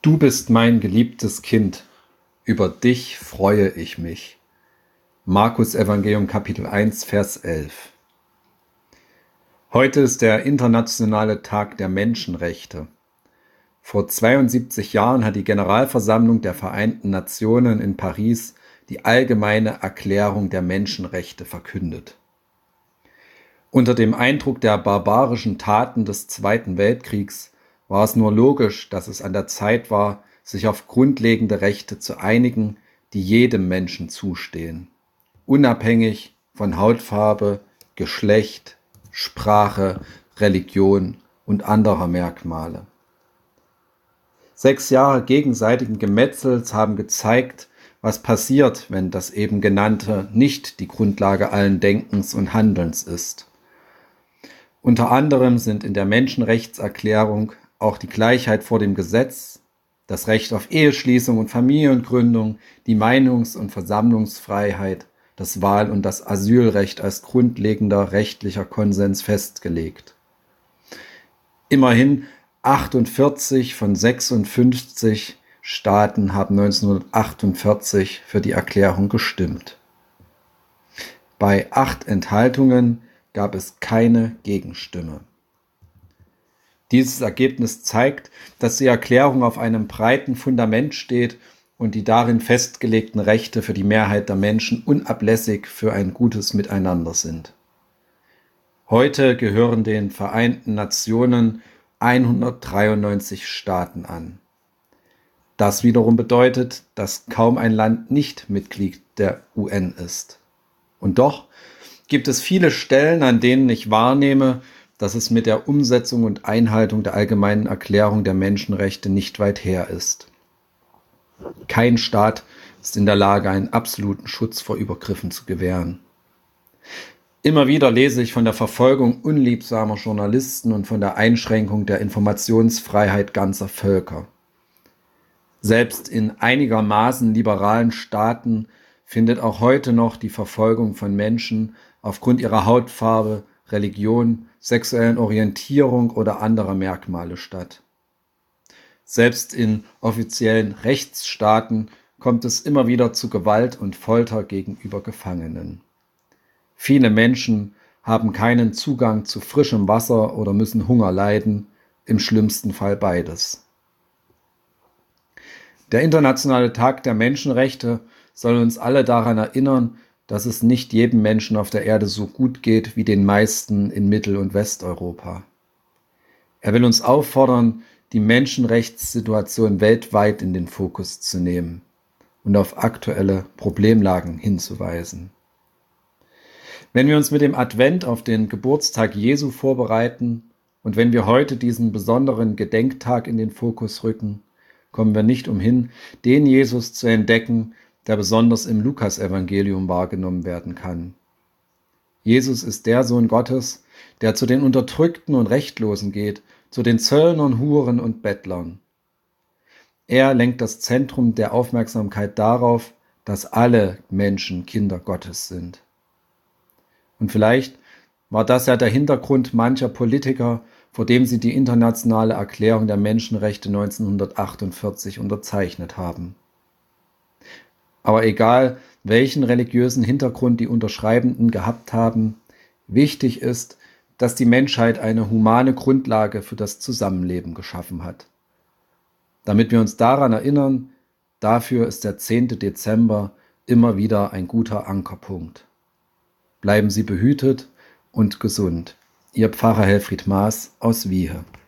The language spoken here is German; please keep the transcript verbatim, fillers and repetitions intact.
Du bist mein geliebtes Kind, über dich freue ich mich. Markus Evangelium Kapitel eins, Vers elf. Heute ist der internationale Tag der Menschenrechte. Vor zweiundsiebzig Jahren hat die Generalversammlung der Vereinten Nationen in Paris die Allgemeine Erklärung der Menschenrechte verkündet. Unter dem Eindruck der barbarischen Taten des Zweiten Weltkriegs war es nur logisch, dass es an der Zeit war, sich auf grundlegende Rechte zu einigen, die jedem Menschen zustehen, unabhängig von Hautfarbe, Geschlecht, Sprache, Religion und anderer Merkmale. Sechs Jahre gegenseitigen Gemetzels haben gezeigt, was passiert, wenn das eben genannte nicht die Grundlage allen Denkens und Handelns ist. Unter anderem sind in der Menschenrechtserklärung auch die Gleichheit vor dem Gesetz, das Recht auf Eheschließung und Familiengründung, die Meinungs- und Versammlungsfreiheit, das Wahl- und das Asylrecht als grundlegender rechtlicher Konsens festgelegt. Immerhin achtundvierzig von sechsundfünfzig Staaten haben neunzehnhundertachtundvierzig für die Erklärung gestimmt. Bei acht Enthaltungen gab es keine Gegenstimme. Dieses Ergebnis zeigt, dass die Erklärung auf einem breiten Fundament steht und die darin festgelegten Rechte für die Mehrheit der Menschen unablässig für ein gutes Miteinander sind. Heute gehören den Vereinten Nationen hundertdreiundneunzig Staaten an. Das wiederum bedeutet, dass kaum ein Land nicht Mitglied der U N ist. Und doch gibt es viele Stellen, an denen ich wahrnehme, dass es mit der Umsetzung und Einhaltung der Allgemeinen Erklärung der Menschenrechte nicht weit her ist. Kein Staat ist in der Lage, einen absoluten Schutz vor Übergriffen zu gewähren. Immer wieder lese ich von der Verfolgung unliebsamer Journalisten und von der Einschränkung der Informationsfreiheit ganzer Völker. Selbst in einigermaßen liberalen Staaten findet auch heute noch die Verfolgung von Menschen aufgrund ihrer Hautfarbe, Religion, sexuellen Orientierung oder anderer Merkmale statt. Selbst in offiziellen Rechtsstaaten kommt es immer wieder zu Gewalt und Folter gegenüber Gefangenen. Viele Menschen haben keinen Zugang zu frischem Wasser oder müssen Hunger leiden, im schlimmsten Fall beides. Der Internationale Tag der Menschenrechte soll uns alle daran erinnern, dass es nicht jedem Menschen auf der Erde so gut geht wie den meisten in Mittel- und Westeuropa. Er will uns auffordern, die Menschenrechtssituation weltweit in den Fokus zu nehmen und auf aktuelle Problemlagen hinzuweisen. Wenn wir uns mit dem Advent auf den Geburtstag Jesu vorbereiten und wenn wir heute diesen besonderen Gedenktag in den Fokus rücken, kommen wir nicht umhin, den Jesus zu entdecken, der besonders im Lukas-Evangelium wahrgenommen werden kann. Jesus ist der Sohn Gottes, der zu den Unterdrückten und Rechtlosen geht, zu den Zöllnern, Huren und Bettlern. Er lenkt das Zentrum der Aufmerksamkeit darauf, dass alle Menschen Kinder Gottes sind. Und vielleicht war das ja der Hintergrund mancher Politiker, vor dem sie die internationale Erklärung der Menschenrechte neunzehnhundertachtundvierzig unterzeichnet haben. Aber egal, welchen religiösen Hintergrund die Unterschreibenden gehabt haben, wichtig ist, dass die Menschheit eine humane Grundlage für das Zusammenleben geschaffen hat. Damit wir uns daran erinnern, dafür ist der zehnte Dezember immer wieder ein guter Ankerpunkt. Bleiben Sie behütet und gesund. Ihr Pfarrer Helfried Maas aus Wiehe.